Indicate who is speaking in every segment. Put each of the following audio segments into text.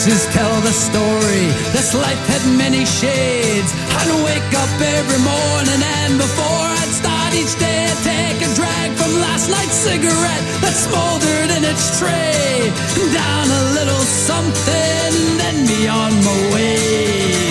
Speaker 1: faces tell the story. This life had many shades. I'd wake up every morning and before I'd start each day I'd take a drag from last night's cigarette that smoldered in its tray. Down a little something, then be on my way.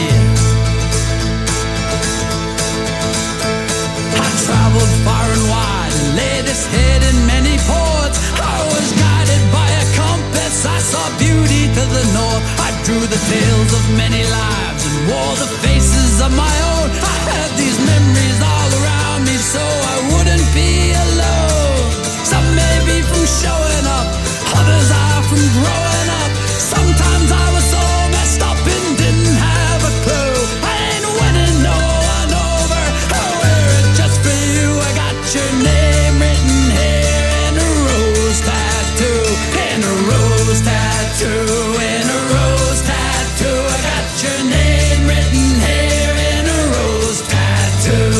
Speaker 1: I traveled far and wide, laid its head in many ports. I was guided by a compass, I saw beauty to the north. I drew the tales of many lives and wore the faces of my own. I had these memories all around me so I wouldn't be alone. Some may be from showing up, others are from growing up. Sometimes I was so messed up and didn't have a clue. I ain't winning no one over, I wear it just for you. I got your name written here in a rose tattoo, in a rose tattoo, in a rose tattoo. I got your name written here in a rose tattoo.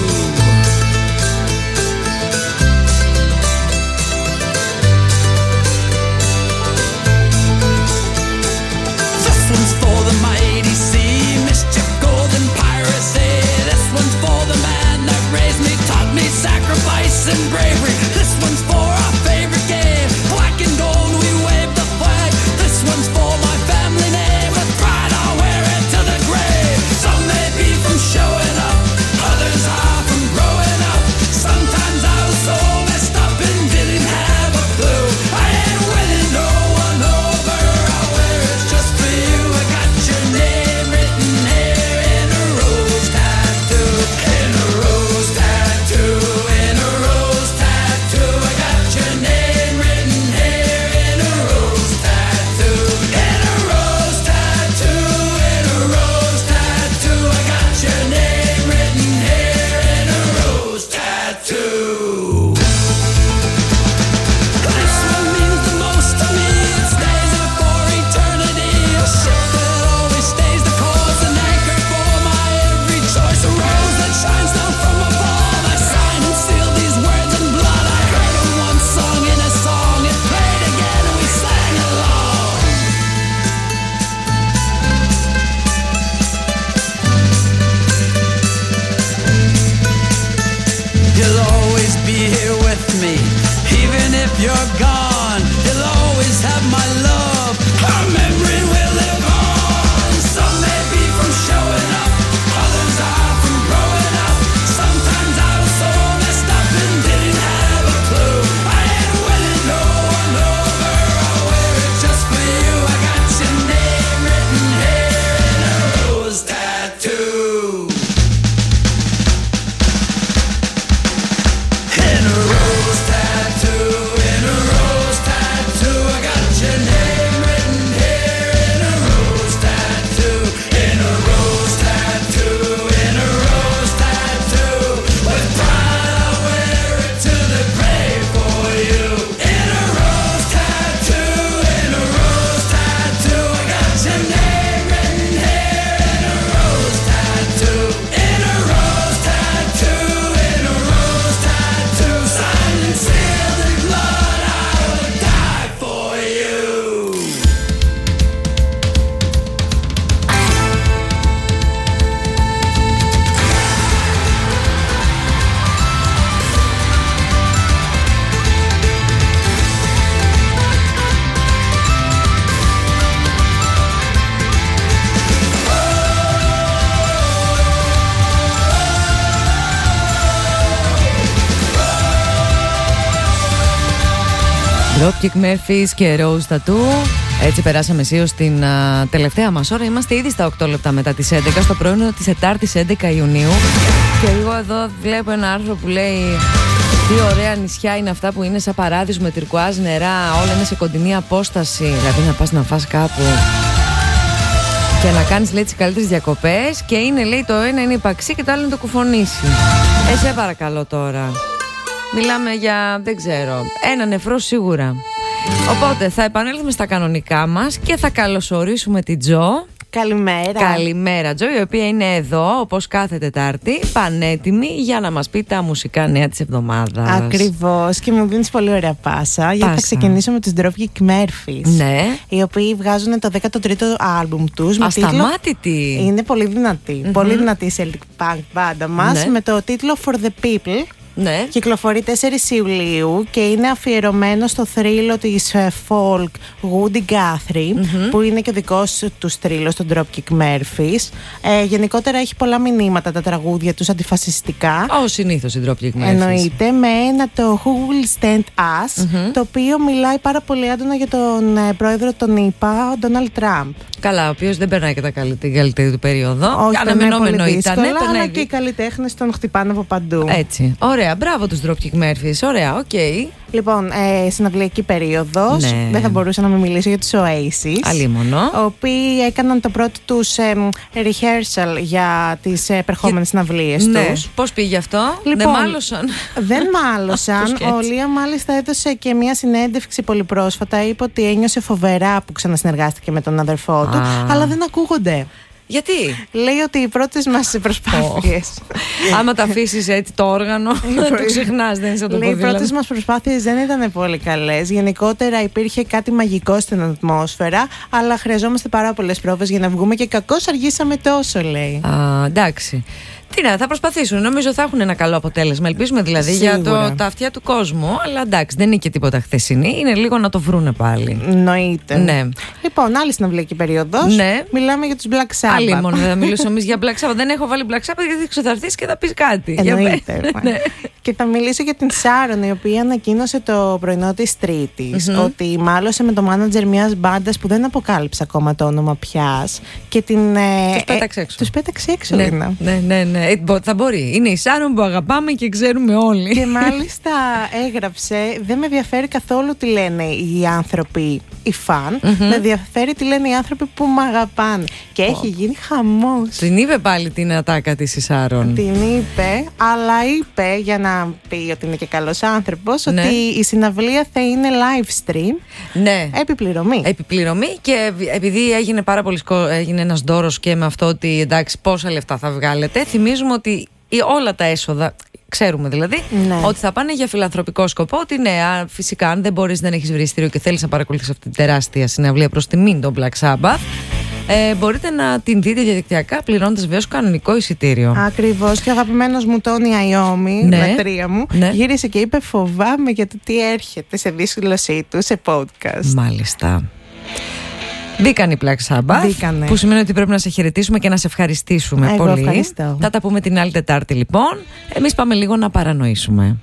Speaker 1: This one's for the mighty sea, mischief, golden piracy. This one's for the man that raised me, taught me sacrifice and bravery. This one's for our favorite game, black and gold, we wave the flag. This one's for my family name, with pride I'll wear it to the grave. Some may be from showing up, others are from growing up. Sometimes I was so messed up and didn't have a clue. I ain't winning no one over, I'll wear it just for you. I got your name written here in a rose tattoo, in a rose tattoo, in a rose tattoo. I got your name written here in a rose tattoo, in a rose tattoo, in a rose tattoo. I got your name written here in a rose tattoo. This one means the most to me. It stays there for eternity. A ship that always stays the course, an anchor for my every choice. A rose that shines down from above. I sign and seal these words in blood. I heard them once sung in a song. It played again and we sang along. You'll always be here with me, even if you're gone. You'll always have my love, our memory will live on. Some may be from showing up, others are from growing up. Sometimes I was so messed up and didn't have a clue. I ain't winning no one over, I'll wear it just for you. I got your name written here in a rose tattoo, in a rose tattoo, in a rose tattoo. I got your name written here in a rose tattoo, in a rose tattoo, in a rose tattoo. With pride I'll wear it to the grave for you. In a rose tattoo, in a rose tattoo. I got your name written here in a rose tattoo, in a rose tattoo, in a rose tattoo. Signed and sealed in blood, I would die for you.
Speaker 2: Dropkick Murphys και Rose Tattoo. Έτσι περάσαμε αισίως στην τελευταία μας ώρα. Είμαστε ήδη στα 8 λεπτά μετά τις 11, στο πρωινό της Τετάρτης 11 Ιουνίου. Και εγώ εδώ βλέπω ένα άρθρο που λέει τι ωραία νησιά είναι αυτά που είναι σαν παράδεισο με τυρκουάζ νερά, όλα είναι σε κοντινή απόσταση. Δηλαδή να πας να φας κάπου και να κάνεις, λέει, τις καλύτερες διακοπές. Και είναι, λέει, το ένα είναι η Παξί και το άλλο είναι το Κουφονήσι. Σε παρακαλώ τώρα. Μιλάμε για, δεν ξέρω, ένα νεφρό σίγουρα. Οπότε θα επανέλθουμε στα κανονικά μας και θα καλωσορίσουμε την Τζο,
Speaker 3: Καλημέρα.
Speaker 2: Καλημέρα, Τζο, η οποία είναι εδώ όπως κάθε Τετάρτη, πανέτοιμη για να μας πει τα μουσικά νέα της εβδομάδας.
Speaker 3: Ακριβώς, και μου δίνεις πολύ ωραία πάσα. Γιατί θα ξεκινήσω με τους Dropkick Murphys.
Speaker 2: Ναι.
Speaker 3: Οι οποίοι βγάζουν το 13ο άλμπουμ τους.
Speaker 2: Ασταμάτητη.
Speaker 3: Είναι πολύ δυνατή. Πολύ δυνατή η Celtic Punk μπάντα μας. Με το τίτλο For the People.
Speaker 2: Ναι.
Speaker 3: Κυκλοφορεί 4 Ιουλίου και είναι αφιερωμένο στο θρύλο της folk Woody Guthrie, που είναι και ο δικός τους θρύλος, τον Dropkick Murphys. Γενικότερα έχει πολλά μηνύματα τα τραγούδια τους αντιφασιστικά.
Speaker 2: Συνήθως οι Dropkick Murphys.
Speaker 3: Εννοείται, με ένα το Who Will Stand Us, το οποίο μιλάει πάρα πολύ έντονα για τον πρόεδρο των ΗΠΑ, Donald Trump.
Speaker 2: Καλά, ο οποίος δεν περνάει και την καλύτερη του περίοδο.
Speaker 3: Όχι,
Speaker 2: αναμενόμενο ήταν.
Speaker 3: Αλλά και οι καλλιτέχνες τον χτυπάνε από παντού.
Speaker 2: Έτσι. Ωραία, μπράβο τους Dropkick Murphys. Ωραία, οκ.
Speaker 3: Λοιπόν, συναυλιακή περίοδος.
Speaker 2: Ναι.
Speaker 3: Δεν θα μπορούσα να μην μιλήσω για τους Oasis.
Speaker 2: Αλίμονο.
Speaker 3: Οι οποίοι έκαναν το πρώτο τους rehearsal για τις επερχόμενες συναυλίες τους.
Speaker 2: Πώς πήγε αυτό?
Speaker 3: Λοιπόν,
Speaker 2: δεν μάλωσαν?
Speaker 3: Δεν μάλωσαν. Ο Λία μάλιστα έδωσε και μια συνέντευξη πολύ πρόσφατα. Είπε ότι ένιωσε φοβερά που ξανασυνεργάστηκε με τον αδερφό του, αλλά δεν ακούγονται.
Speaker 2: Γιατί?
Speaker 3: Λέει ότι οι πρώτες μας προσπάθειες.
Speaker 2: Άμα τα αφήσεις έτσι το όργανο, το ξεχνάς, δεν είσαι το ποδήλατο.
Speaker 3: Λέει, οι πρώτες μας προσπάθειες δεν ήταν πολύ καλές. Γενικότερα υπήρχε κάτι μαγικό στην ατμόσφαιρα, αλλά χρειαζόμαστε πάρα πολλές πρόβες για να βγούμε και κακώς αργήσαμε τόσο, λέει.
Speaker 2: Εντάξει. Τι να, θα προσπαθήσουν. Νομίζω θα έχουν ένα καλό αποτέλεσμα. Ελπίζουμε δηλαδή
Speaker 3: Σίγουρα.
Speaker 2: για τα αυτιά του κόσμου. Αλλά εντάξει, δεν είναι και τίποτα χθεσινή. Είναι λίγο να το βρούνε πάλι.
Speaker 3: Εννοείται.
Speaker 2: Ναι.
Speaker 3: Λοιπόν, άλλη συναυλιακή περίοδος.
Speaker 2: Ναι.
Speaker 3: Μιλάμε για τους Black Sabbath.
Speaker 2: Άλλη μόνο δεν θα μιλήσω εμείς για Black Sabbath. Δεν έχω βάλει Black Sabbath γιατί θα έρθεις και θα πεις κάτι.
Speaker 3: Εννοείται. Ναι. Και θα μιλήσω για την Sharon, η οποία ανακοίνωσε το πρωινό της Τρίτης ότι μάλωσε με το μάνατζερ μιας μπάντας που δεν αποκάλυψε ακόμα το όνομα πιάς. Και τους
Speaker 2: πέταξε έξω.
Speaker 3: Τους πέταξε έξω,
Speaker 2: ναι. Θα μπορεί. Είναι η Sharon που αγαπάμε και ξέρουμε όλοι.
Speaker 3: Και μάλιστα έγραψε: δεν με ενδιαφέρει καθόλου τι λένε οι άνθρωποι, οι φαν. Με ενδιαφέρει τι λένε οι άνθρωποι που με αγαπάνε. Και έχει γίνει χαμός.
Speaker 2: Την είπε πάλι την ατάκα της η Sharon.
Speaker 3: Την είπε, αλλά είπε, για να πει ότι είναι και καλός άνθρωπος, ότι η συναυλία θα είναι live stream.
Speaker 2: Ναι.
Speaker 3: Επιπληρωμή.
Speaker 2: Και επειδή έγινε ένας δώρος και με αυτό ότι εντάξει, πόσα λεφτά θα βγάλετε, θυμίζουμε ότι όλα τα έσοδα, ξέρουμε δηλαδή, ότι θα πάνε για φιλανθρωπικό σκοπό. Ότι φυσικά, αν δεν μπορείς, δεν έχεις βρει εισιτήριο και θέλεις να παρακολουθείς αυτή την τεράστια συναυλία προς τιμήν των Black Sabbath, μπορείτε να την δείτε διαδικτυακά πληρώνοντας βεβαίως κανονικό εισιτήριο.
Speaker 3: Ακριβώς. Και ο αγαπημένος μου Τόνι Αϊόμι, λατρεία μου, γύρισε και είπε: φοβάμαι για το τι έρχεται σε δήλωσή του σε podcast.
Speaker 2: Μάλιστα. Μπήκαν οι Black Sabbath, που σημαίνει ότι πρέπει να σε χαιρετήσουμε και να σε ευχαριστήσουμε πολύ.
Speaker 3: Ευχαριστώ.
Speaker 2: Θα τα πούμε την άλλη Τετάρτη λοιπόν. Εμείς πάμε λίγο να παρανοήσουμε.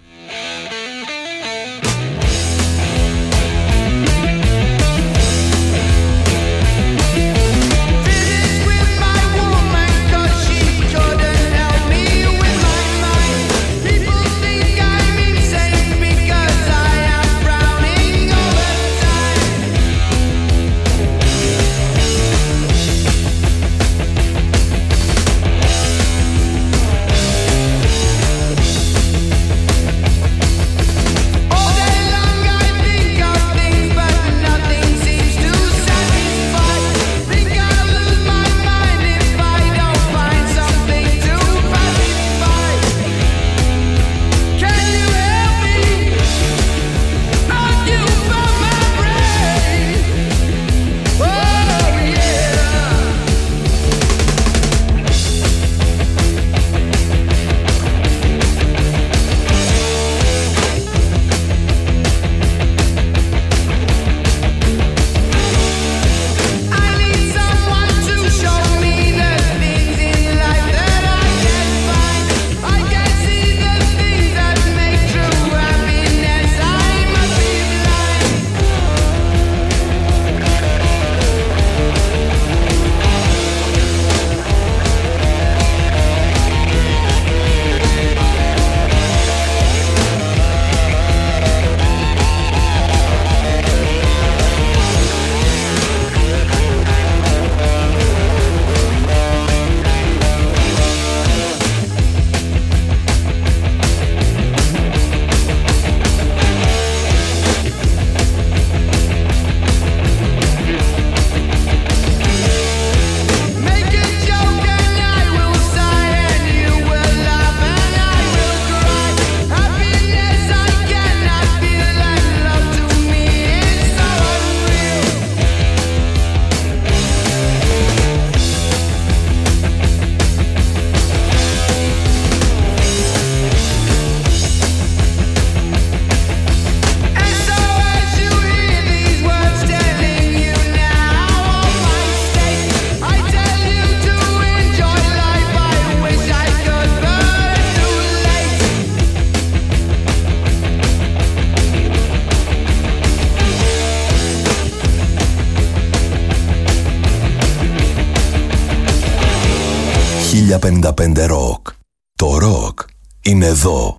Speaker 4: 1055 Rock. Το ροκ είναι εδώ.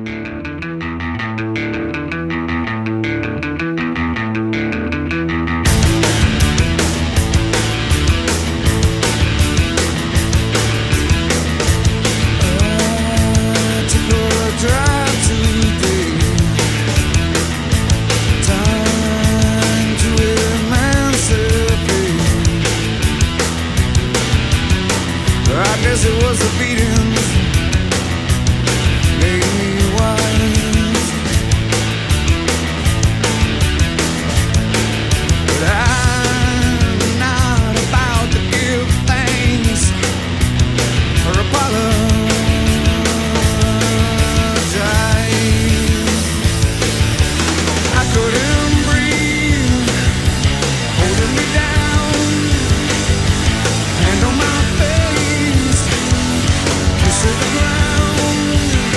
Speaker 5: It was a beating, made me wise. But I'm not about to give thanks or apologize. I couldn't breathe, holding me down, hand on my face, kiss of the ground,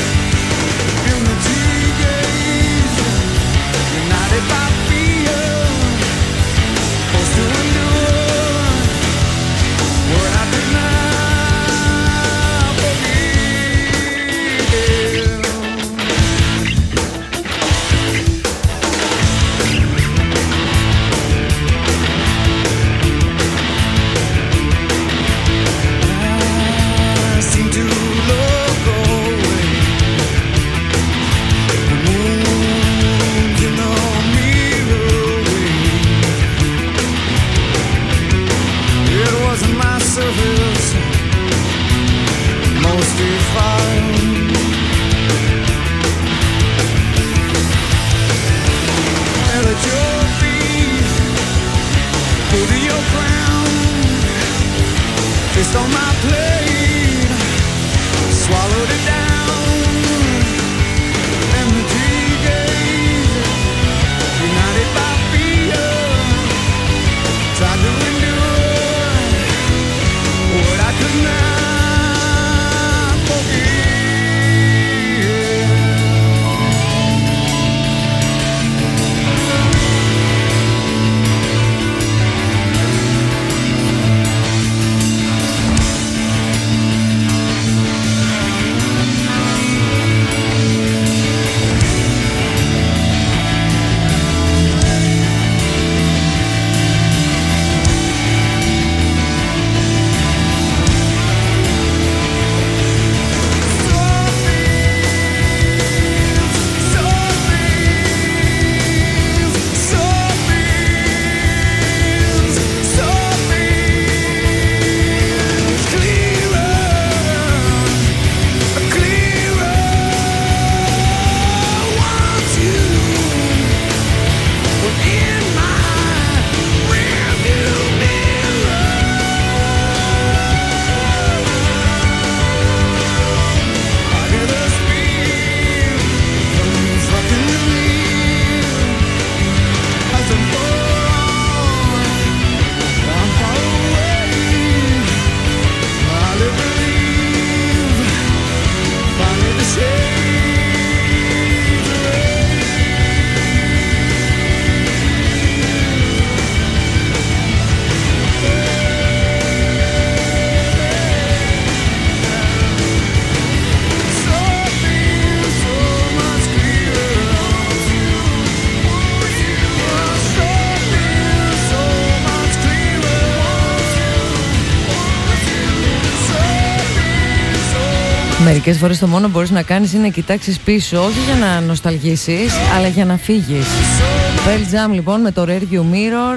Speaker 5: empty gaze, united by fear, forced to endure what I could not forgive. I seem to look away, the moon's in the mirror wave. It wasn't my surface, most defiled. Held at your feet, pulled to your crown, kissed on my plate, swallowed it down, empty gaze, united by fear, tried to endure what I could not forgive.
Speaker 2: Μερικές φορές το μόνο που μπορείς να κάνεις είναι να κοιτάξεις πίσω, όχι για να νοσταλγήσεις, αλλά για να φύγεις. Pearl Jam λοιπόν με το Rearview Mirror,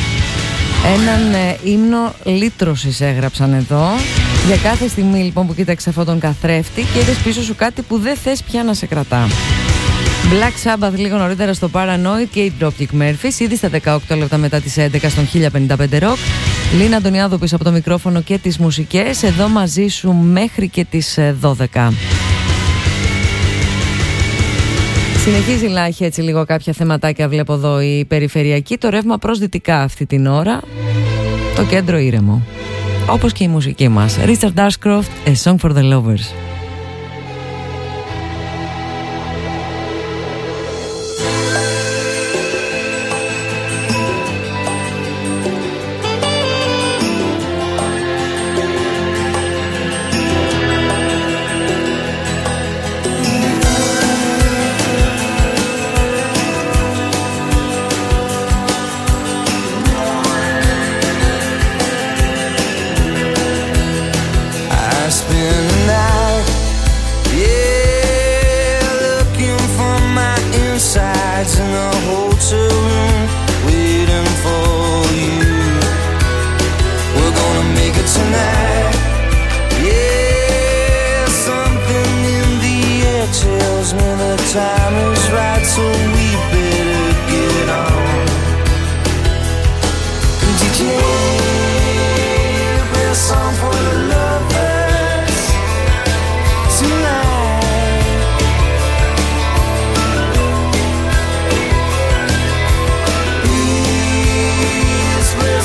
Speaker 2: έναν ύμνο λύτρωσης έγραψαν εδώ. Για κάθε στιγμή λοιπόν που κοίταξες αυτόν τον καθρέφτη και είδες πίσω σου κάτι που δεν θες πια να σε κρατά. Black Sabbath λίγο νωρίτερα στο Paranoid και η Dropkick Murphys, ήδη στα 18 λεπτά μετά τις 11 στον 1055 Rock. Λίνα Αντωνιάδου πίσω από το μικρόφωνο και τις μουσικές, εδώ μαζί σου μέχρι και τις 12. Συνεχίζει λάχη έτσι λίγο κάποια θεματάκια, βλέπω εδώ η περιφερειακή, το ρεύμα προς δυτικά αυτή την ώρα, το κέντρο ήρεμο. Όπως και η μουσική μας. Richard Ashcroft, A Song for the Lovers.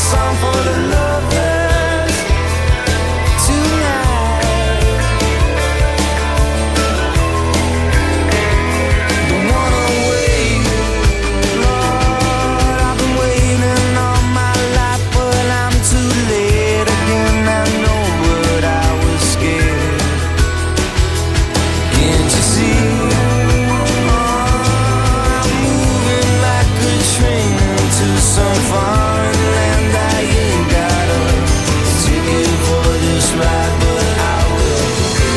Speaker 5: song for the lovers tonight. Don't wanna wait, Lord, I've been waiting all my life, but I'm too late again. I know, but I was scared. Can't you see? I'm moving like a train to some foreign land. I ain't got a ticket for this ride, but I will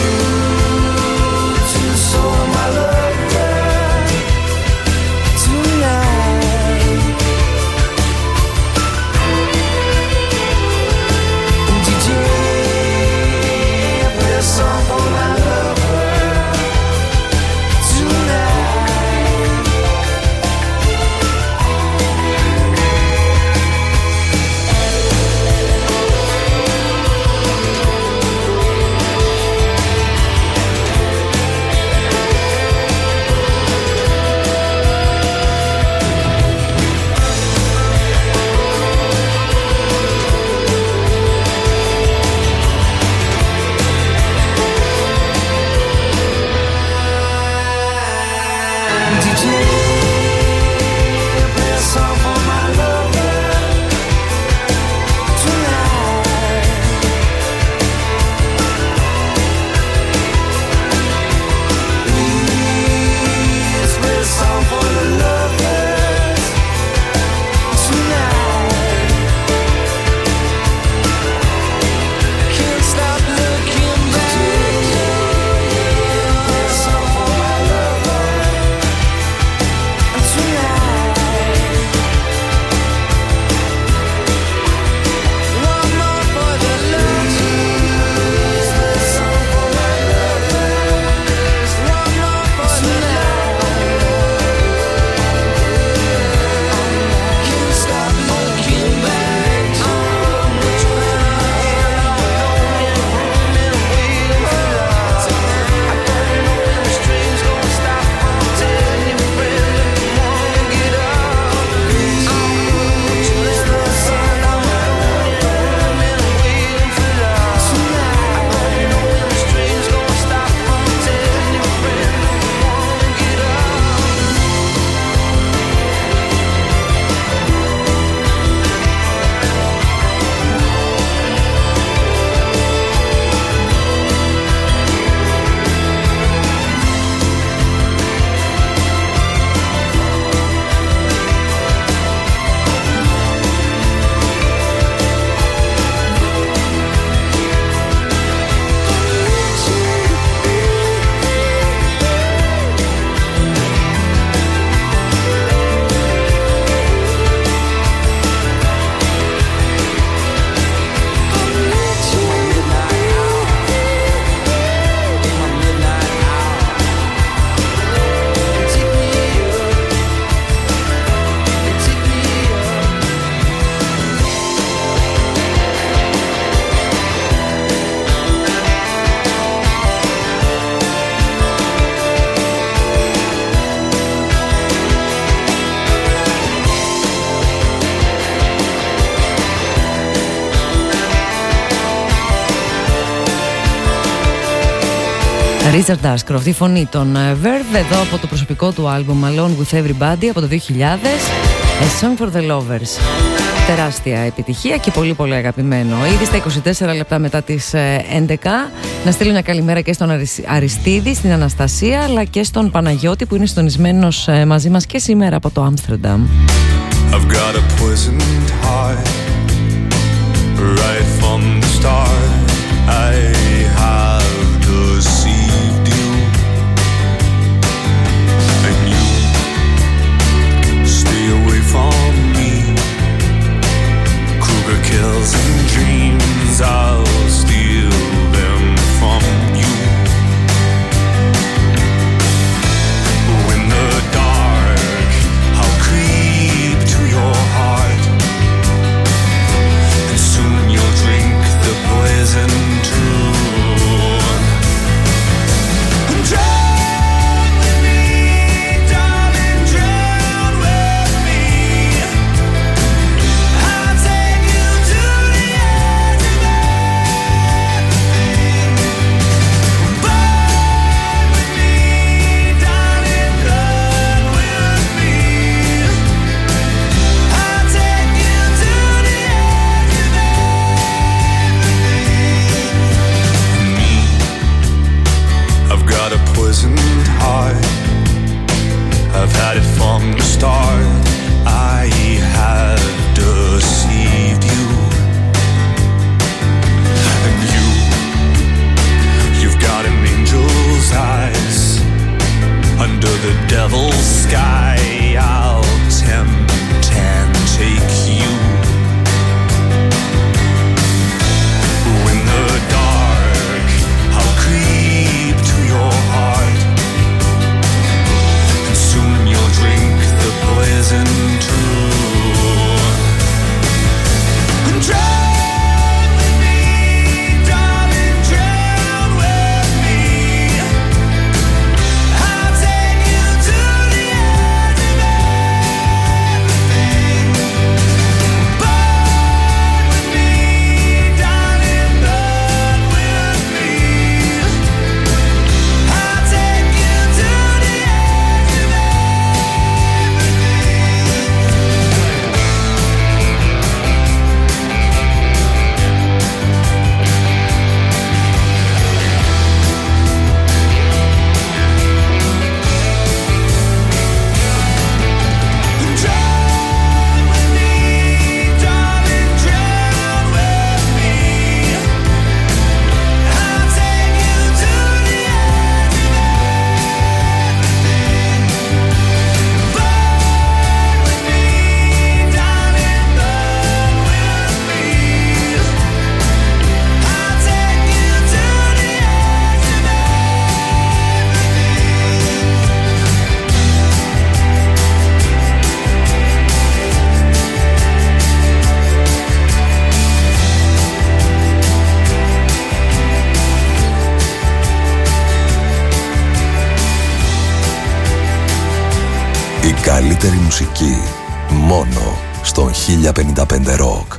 Speaker 5: to show my lover tonight. DJ, play a song for my lover tonight. DJ, play a song for my lover tonight. Please play a song for the lovers tonight. Can't stop looking back. Play a song for my lover tonight. One more for the lovers. Play a song for my lovers. One more for the lovers. Can't stop looking back. I don't know when the stream's gonna stop. I'm telling you, friend, if you wanna get up, put your little son on my own and waiting for love. I don't know when the stream's gonna stop. I'm telling you, friend, if you wanna get up.
Speaker 2: Richard Ashcroft, η φωνή των Verve, εδώ από το προσωπικό του άλμπουμ Alone with Everybody από το 2000, A Song for the Lovers. Τεράστια επιτυχία και πολύ πολύ αγαπημένο. Ήδη στα 24 λεπτά μετά τις 11 να στείλω μια καλημέρα και στον Αριστίδη, στην Αναστασία, αλλά και στον Παναγιώτη που είναι συντονισμένος μαζί μας και σήμερα από το Άμστερνταμ.
Speaker 6: I've got a poisoned heart right from the start. I have deceived you, and you stay away from me. Kruger kills and dreams, I'll steal them from you. In the dark, I'll creep to your heart, and soon you'll drink the poison too.
Speaker 4: καλύτερη μουσική μόνο στον 1055 Rock.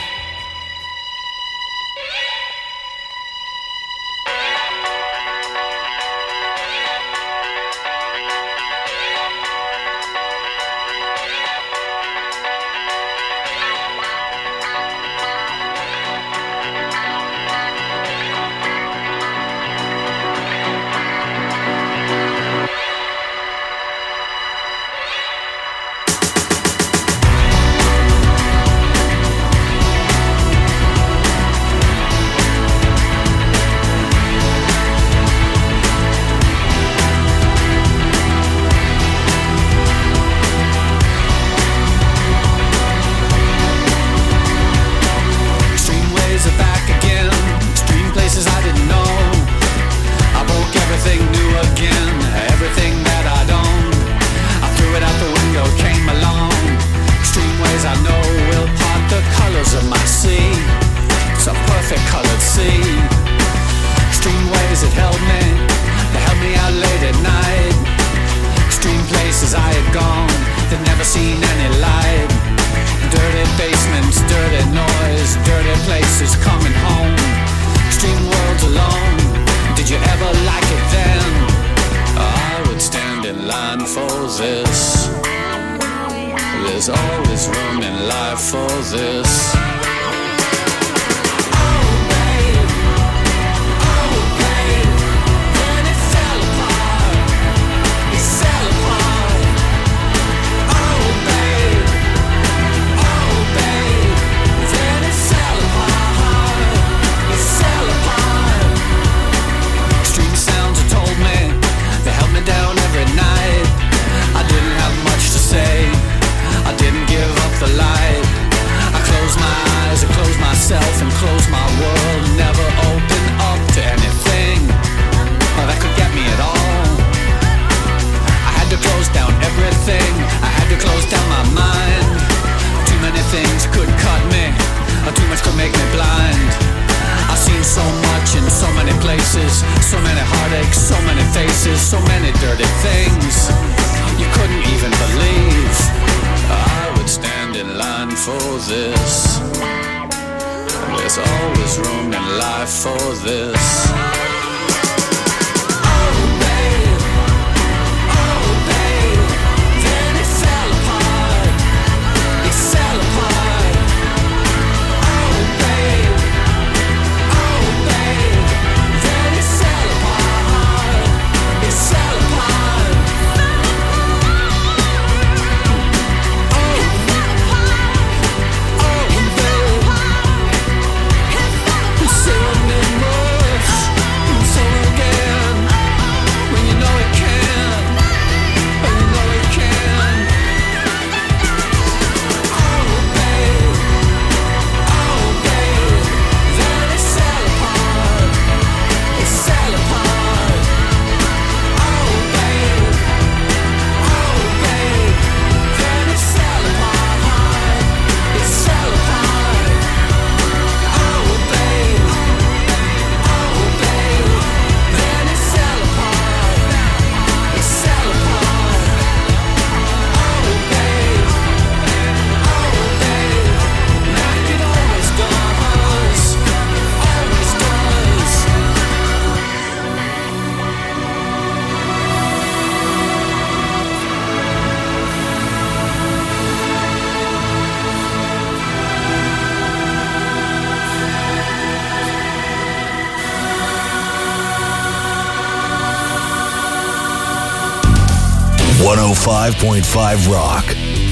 Speaker 4: Rock.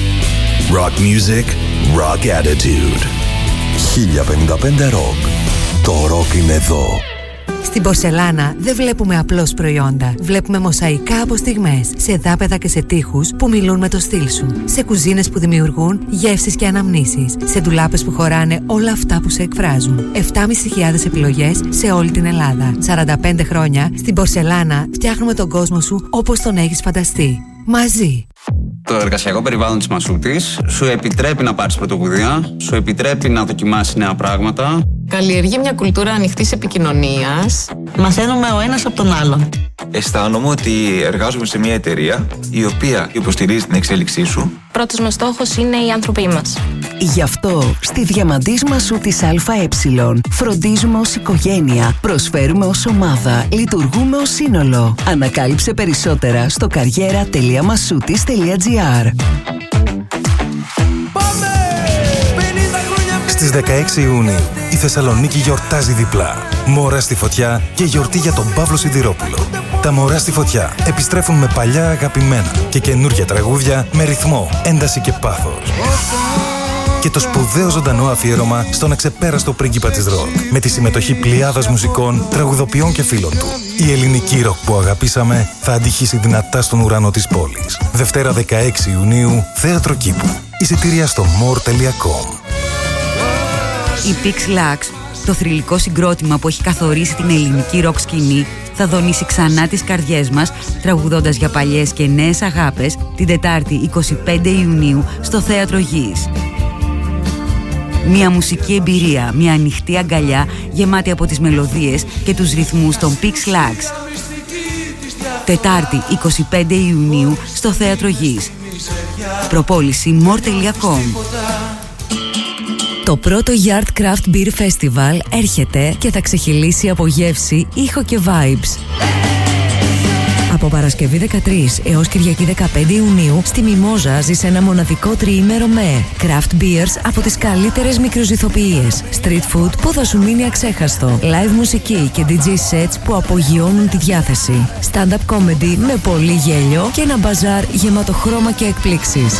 Speaker 4: Rock music, rock attitude. 1055 Rock. Το rock είναι εδώ.
Speaker 7: Στην Πορσελάνα δεν βλέπουμε απλώς προϊόντα. Βλέπουμε μοσαϊκά από στιγμές, σε δάπεδα και σε τοίχους που μιλούν με το στυλ σου. Σε κουζίνες που δημιουργούν γεύσεις και αναμνήσεις. Σε ντουλάπες που χωράνε όλα αυτά που σε εκφράζουν. 7.500 επιλογές σε όλη την Ελλάδα. 45 χρόνια στην Πορσελάνα φτιάχνουμε τον κόσμο σου όπως τον έχεις φανταστεί. Μαζί.
Speaker 8: Το εργασιακό περιβάλλον της Μασούτης σου επιτρέπει να πάρεις πρωτοβουλία, σου επιτρέπει να δοκιμάσεις νέα πράγματα.
Speaker 9: καλλιεργεί μια κουλτούρα ανοιχτής επικοινωνίας.
Speaker 10: Μαθαίνουμε ο ένας από τον άλλον.
Speaker 11: Αισθάνομαι ότι εργάζομαι σε μια εταιρεία η οποία υποστηρίζει την εξέλιξή σου.
Speaker 12: Πρώτος μας στόχος είναι οι άνθρωποι μας.
Speaker 13: Γι' αυτό, στη Διαμαντής Μασού της ΑΕ, φροντίζουμε ως οικογένεια, προσφέρουμε ως ομάδα, λειτουργούμε ως σύνολο. Ανακάλυψε περισσότερα στο καριέρα.masoutis.gr.
Speaker 14: Στις 16 Ιουνίου η Θεσσαλονίκη γιορτάζει διπλά. Μωρά στη φωτιά και γιορτή για τον Παύλο Σιδηρόπουλο. Τα Μωρά στη φωτιά επιστρέφουν με παλιά αγαπημένα και καινούργια τραγούδια με ρυθμό, ένταση και πάθος. Και το σπουδαίο ζωντανό αφιέρωμα στον αξεπέραστο πρίγκιπα της ροκ, με τη συμμετοχή πλειάδας μουσικών, τραγουδοποιών και φίλων του. Η ελληνική ροκ που αγαπήσαμε θα αντυχήσει δυνατά στον ουρανό της πόλης. Δευτέρα 16 Ιουνίου, Θέατρο Κήπου. Εισιτήρια στο more.com.
Speaker 15: Η Pix Lux, το θρυλικό συγκρότημα που έχει καθορίσει την ελληνική ροκ σκηνή, θα δονήσει ξανά τις καρδιές μας, τραγουδώντας για παλιές και νέες αγάπες, την Τετάρτη 25 Ιουνίου στο Θέατρο Γης. Μια μουσική εμπειρία, μια ανοιχτή αγκαλιά γεμάτη από τις μελωδίες και τους ρυθμούς των Pix Lux. Τετάρτη 25 Ιουνίου στο Θέατρο Γης. Προπόληση more.com.
Speaker 16: Το πρώτο Yard Craft Beer Festival έρχεται και θα ξεχυλήσει από γεύση, ήχο και vibes. Από Παρασκευή 13 έως Κυριακή 15 Ιουνίου στη Μιμόζα ζεις ένα μοναδικό τριήμερο με craft beers από τις καλύτερες μικροζυθοποιίες, street food που θα σου μείνει αξέχαστο, live μουσική και DJ sets που απογειώνουν τη διάθεση, stand-up comedy με πολύ γέλιο και ένα μπαζάρ γεμάτο χρώμα και εκπλήξεις.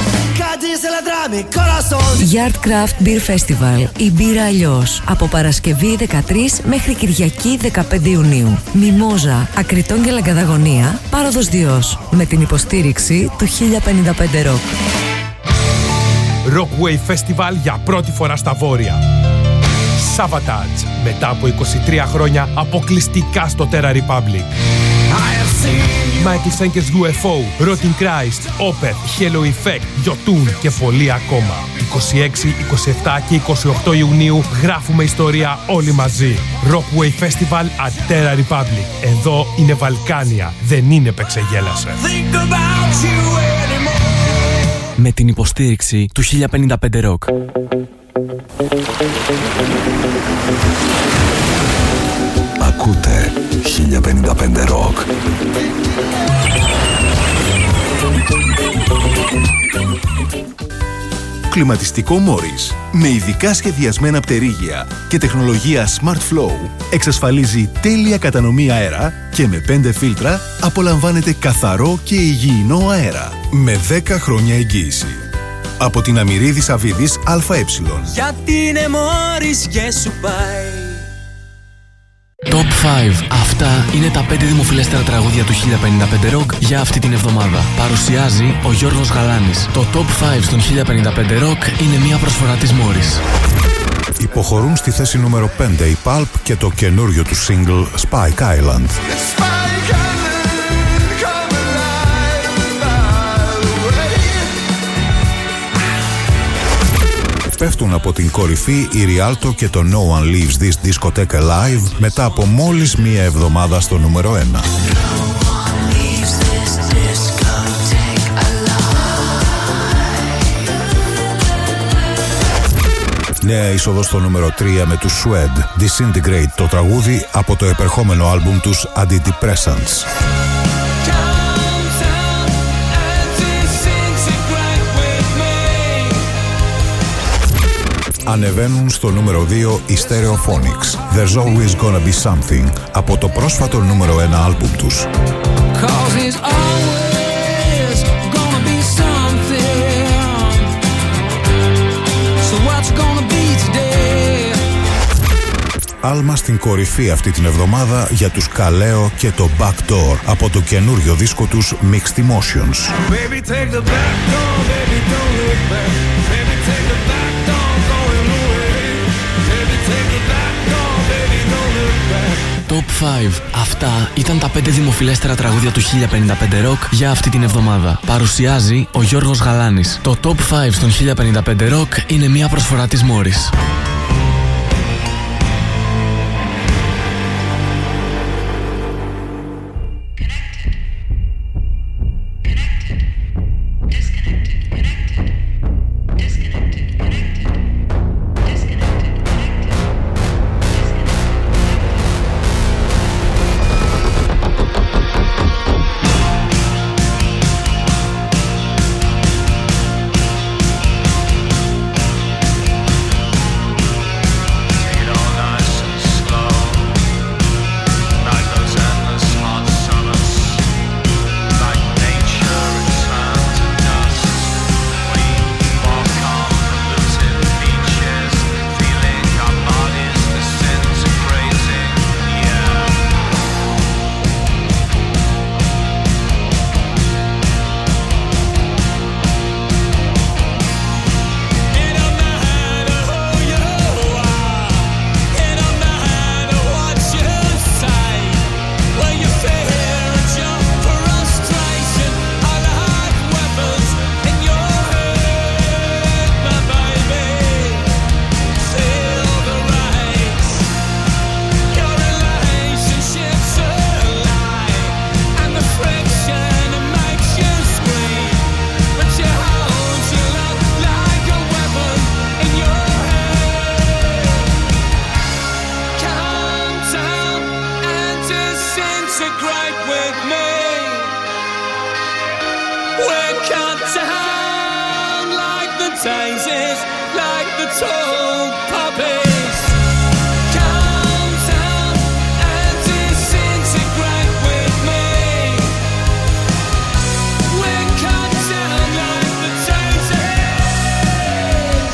Speaker 16: Yard Craft Beer Festival, η μπύρα αλλιώς, από Παρασκευή 13 μέχρι Κυριακή 15 Ιουνίου. Μιμόζα, Ακριτών και Λαγκαδαγωνία, Πάροδος Διός, με την υποστήριξη του 1055 Rock.
Speaker 17: Rockwave Festival για πρώτη φορά στα Βόρεια. Savatage, μετά από 23 χρόνια αποκλειστικά στο Terra Republic. Michael Schenker's UFO, Rotting Christ, Opeth, Hello Effect, Jotun και πολλοί ακόμα. 26, 27 και 28 Ιουνίου γράφουμε ιστορία όλοι μαζί. Rockwave Festival at Terra Republic. Εδώ είναι Βαλκάνια, δεν είναι Πεξεγέλασε.
Speaker 18: Με την υποστήριξη του 1055 Rock.
Speaker 4: Ακούτε 1055 Rock.
Speaker 19: Κλιματιστικό Morris με ειδικά σχεδιασμένα πτερίγια και τεχνολογία Smart Flow εξασφαλίζει τέλεια κατανομή αέρα και με 5 φίλτρα απολαμβάνετε καθαρό και υγιεινό αέρα. Με 10 χρόνια εγγύηση. Από την Αμυρίδης Αβίδης ΑΕ.
Speaker 1: Γιατί είναι Morris και σου πάει.
Speaker 18: Top 5. Αυτά είναι τα 5 δημοφιλέστερα τραγούδια του 1055 Rock για αυτή την εβδομάδα. Παρουσιάζει ο Γιώργος Γαλάνης. Το Top 5 στον 1055 Rock είναι μια προσφορά της Morris.
Speaker 20: Υποχωρούν στη θέση νούμερο 5 η Pulp και το καινούριο του single Spike Island. Πέφτουν από την κορυφή η Rialto και το No One Leaves This Discotheque Alive μετά από μόλις μία εβδομάδα στο νούμερο 1. Νέα είσοδο στο νούμερο 3 με τους Swed, Disintegrate, το τραγούδι από το επερχόμενο άλμπουμ τους Antidepressants. Ανεβαίνουν στο νούμερο 2 οι Stereophonics, There's Always Gonna Be Something, από το πρόσφατο νούμερο 1 άλμπουμ τους. Άλμα στην κορυφή αυτή την εβδομάδα για τους Καλέο και το Backdoor από το καινούριο δίσκο τους Mixed Emotions.
Speaker 5: Baby, take the back door, baby, don't look back. Baby, take the back door, going away. Baby, take the back door, baby, don't look back.
Speaker 18: Top 5. Αυτά ήταν τα 5 δημοφιλέστερα τραγούδια του 1055 Rock για αυτή την εβδομάδα. Παρουσιάζει ο Γιώργος Γαλάνης. Το Top 5 στον 1055 Rock είναι μια προσφορά της Morris.
Speaker 1: like the tall poppies. Come down and disintegrate with me. We're cut down like the daisies.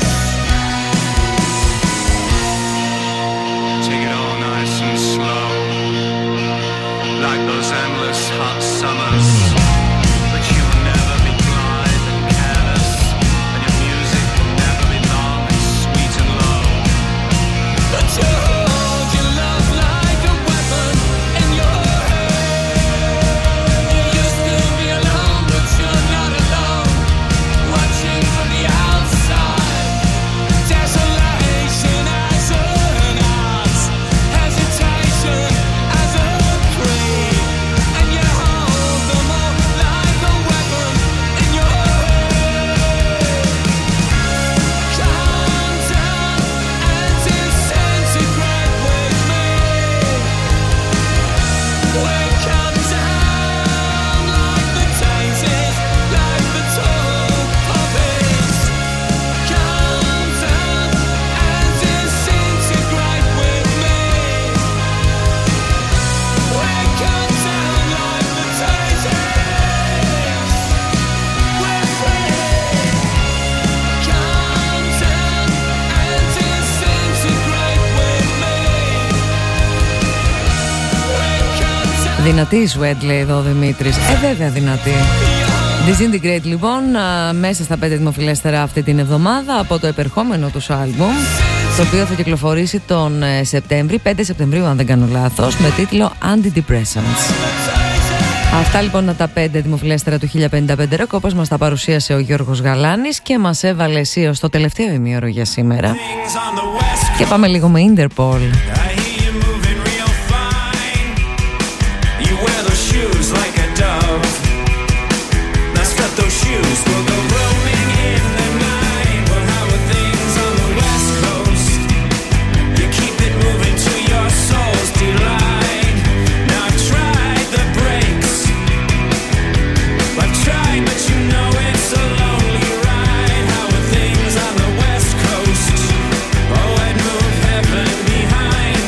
Speaker 6: Take it all nice and slow, like those endless hot summers. But you'll never be blind and careless, and your music will never be long and sweet and low.
Speaker 1: But you hold your love like a weapon in your hand. You used to be alone, but you're not alone. Watching from the outside, desolation as an art, hesitation as a creed, and you hold them all like a weapon in your hand. Come down and disintegrate with me. We're cut down like the daisies, like the tall poppies. Come down and disintegrate with me. We're cut down like the daisies. We're free. Come down and disintegrate with me. We're cut down.
Speaker 2: Δυνατή η Sweat, λέει εδώ ο Δημήτρης. Βέβαια δυνατή. Disintegrate λοιπόν, μέσα στα 5 δημοφιλέστερα αυτή την εβδομάδα από το επερχόμενο τους άλμπουμ, το οποίο θα κυκλοφορήσει τον Σεπτέμβρη, 5 Σεπτεμβρίου αν δεν κάνω λάθος, με τίτλο Antidepressants. Αυτά λοιπόν είναι τα 5 δημοφιλέστερα του 1055 Rock, όπως μας τα παρουσίασε ο Γιώργος Γαλάνης και μας έβαλε εσύ ως το τελευταίο ημίωρο για σήμερα. Και πάμε λίγο με Interpol.
Speaker 5: You wear those shoes like a dove. Now strut those shoes, we'll go roaming in the night. But how are things on the West Coast? You keep it moving to your soul's delight. Now I've tried the brakes. I've tried, but you know it's a lonely ride. How are things on the West Coast? Oh, I'd move heaven behind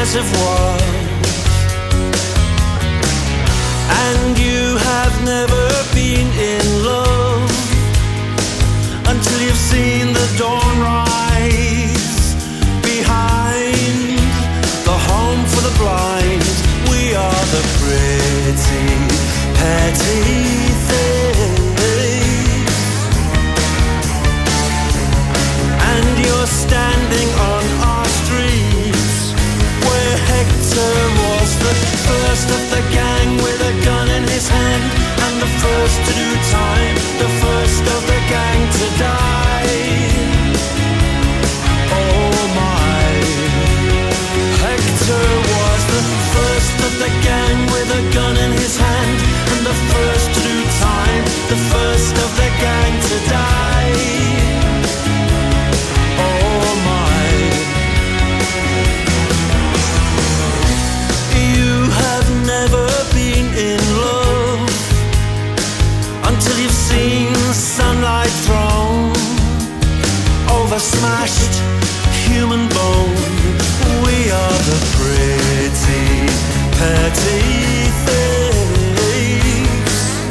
Speaker 5: massive walls, and you have never been in love until you've seen the dawn rise behind the home for the blind. We are the pretty, petty things, and you're standing on our streets where Hector was the first of the gang with a gun in his hand, and the first to do time, the first of the gang to die. Oh my, Hector was the first of the gang with a gun in his hand, and the first to do time, the first of the gang to die. Oh my, you have never been in love until you've seen sunlight thrown over smashed human bone. We are the pretty, petty things,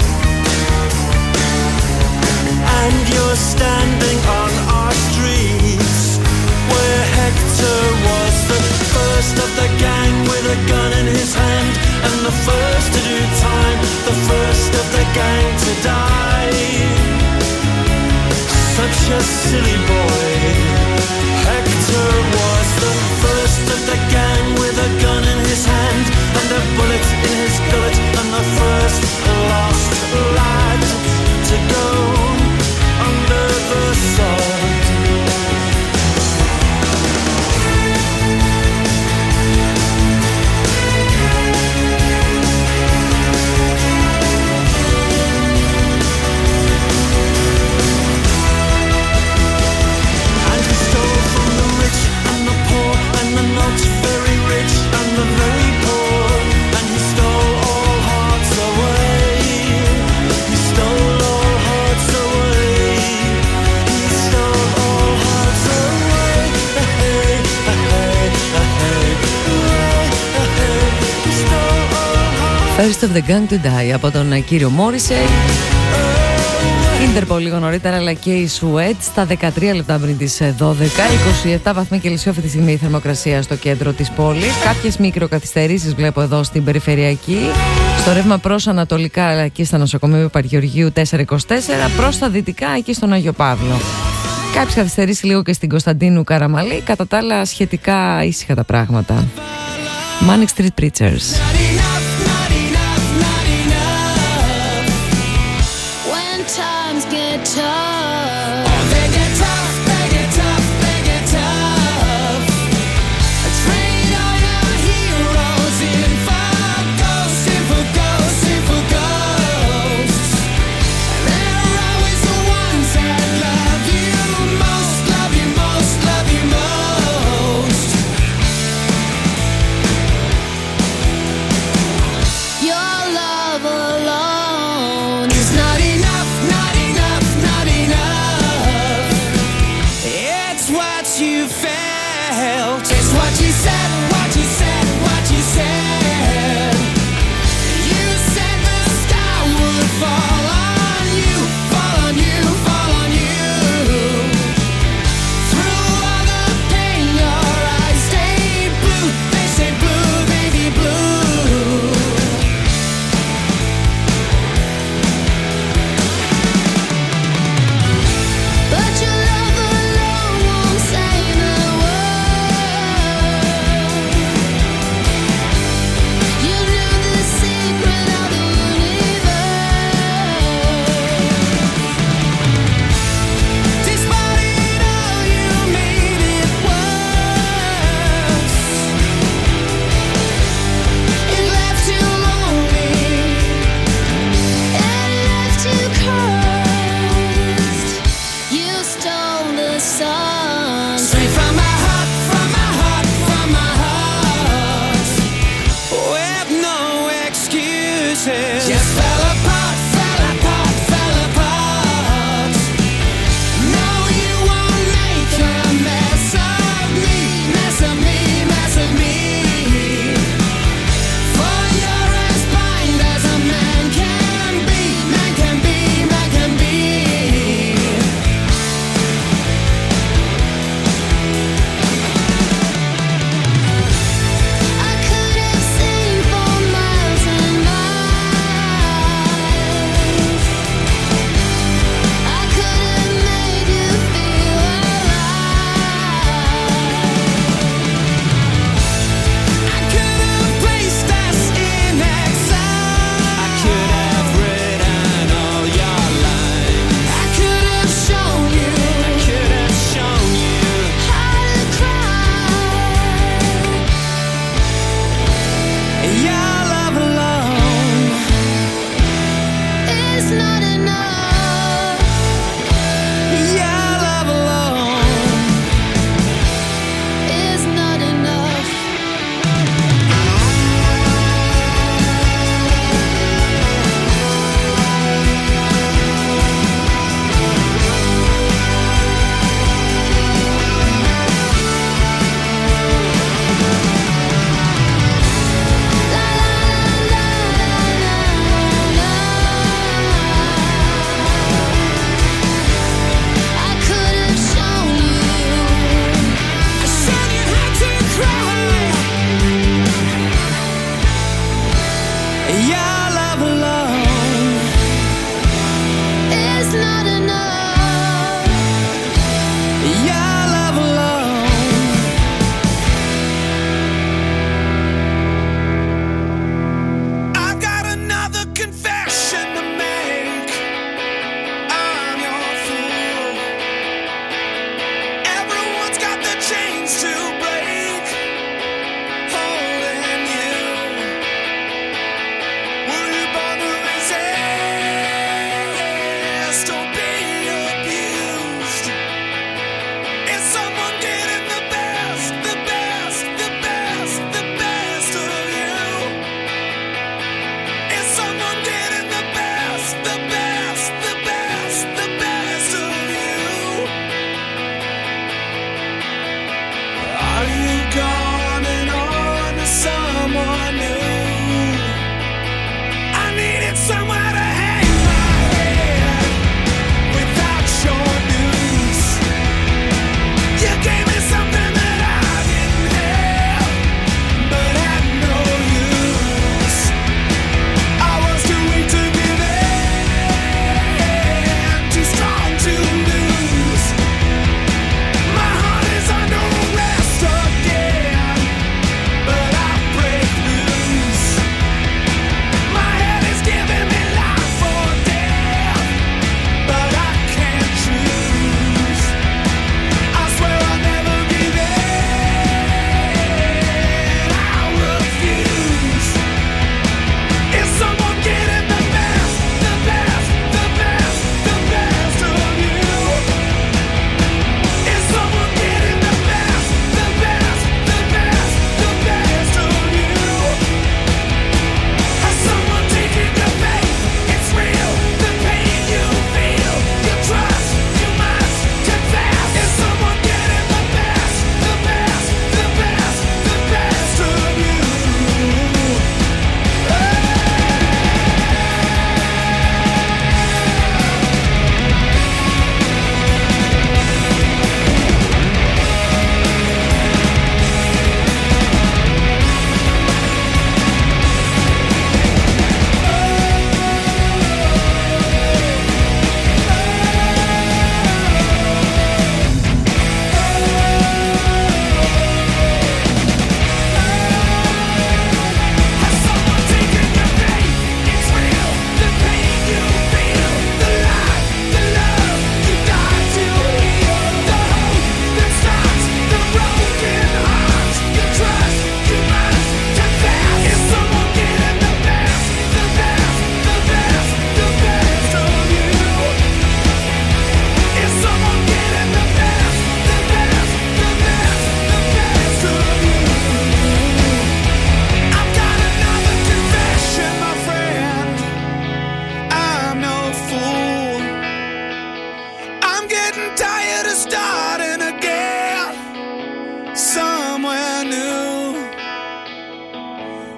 Speaker 5: and you're standing on our streets where Hector was the first of the gang with a gun in his hand, and the first to do time, the first of the gang to die. Such a silly boy. Hector was the first of the gang with a gun in his hand and a bullet in his gullet, and the first lost lad to go under the sod.
Speaker 2: First of the Gang to Die από τον κύριο Morrissey. Ίντερπολ λίγο νωρίτερα, αλλά και η Σουέτ στα 13 λεπτά πριν τις 12. 27 βαθμοί Κελσίου αυτή τη στιγμή η θερμοκρασία στο κέντρο της πόλης. Κάποιες μικροκαθυστερήσεις βλέπω εδώ στην περιφερειακή. Στο ρεύμα προς ανατολικά, αλλά και στα νοσοκομεία Παργεωργίου 424. Προς τα δυτικά, εκεί στον Άγιο Παύλο. Κάποιες καθυστερήσεις λίγο και στην Κωνσταντίνου Καραμαλή. Κατά τα άλλα, σχετικά ήσυχα τα πράγματα. Manic Street Preachers.
Speaker 1: Not enough, not enough, not enough.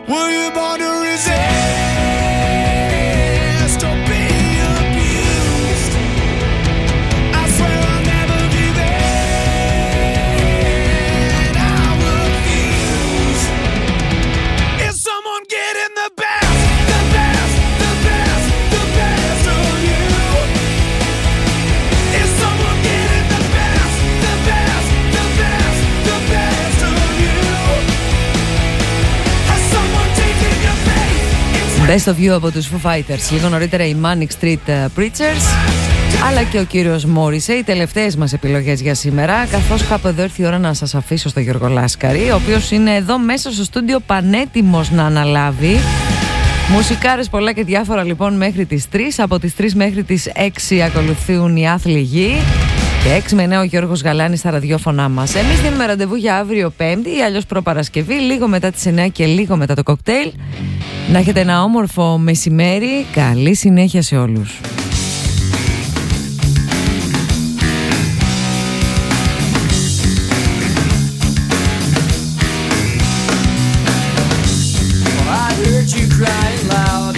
Speaker 5: Were you born to resist or be abused? I swear I'll never give in. I refuse. Is someone getting the best, the best, the best, the best of you? Is someone getting the best, the best, the best, the best of you? Has someone taken your faith?
Speaker 2: Best of You από τους Foo Fighters. Λίγο νωρίτερα οι Manic Street Preachers, αλλά και ο κύριος Morrissey. Οι τελευταίες μας επιλογές για σήμερα, καθώς κάπου εδώ ήρθε η ώρα να σας αφήσω στο Γιώργο Λάσκαρη, ο οποίος είναι εδώ μέσα στο στούντιο πανέτοιμος να αναλάβει. Μουσικάρες πολλά και διάφορα λοιπόν μέχρι τις 3. Από τις 3 μέχρι τις 6 ακολουθούν οι άθλοι γη. Και 6 με 9 ο Γιώργος Γαλάνης στα ραδιόφωνά μας. Εμείς δίνουμε ραντεβού για αύριο Πέμπτη ή αλλιώς προπαρασκευή, λίγο μετά τις 9 και λίγο μετά το κοκτέιλ. Να έχετε ένα όμορφο μεσημέρι. Καλή συνέχεια σε όλους.
Speaker 5: I heard you crying loud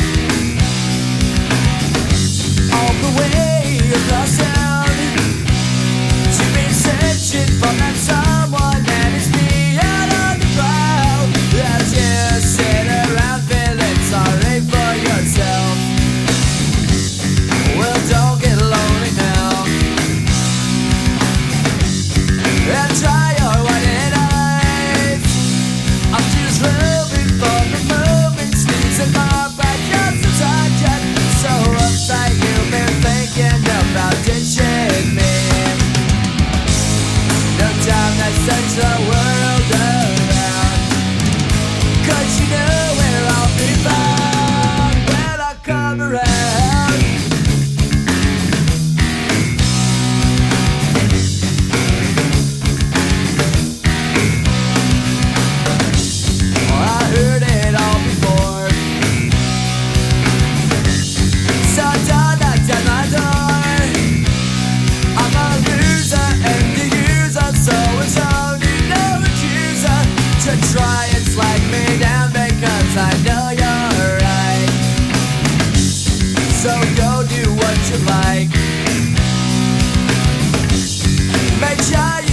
Speaker 5: all the way across town. You've been searching for that someone that is beyond all the crowd. As you sit around feeling sorry for yourself. Well, don't get lonely now. And try your white eyes. I'm just hoping for the moment. Sneezing my backyard to touch it. So uptight you've been thinking about ditching me. No time that sends the world around. 'Cause you know where I'll be found when I come around. I heard it all before. So don't knock down my door. I'm a loser and the user, so it's only no accuser to try and slag me down because I know you're right. So go do what you like. Make sure you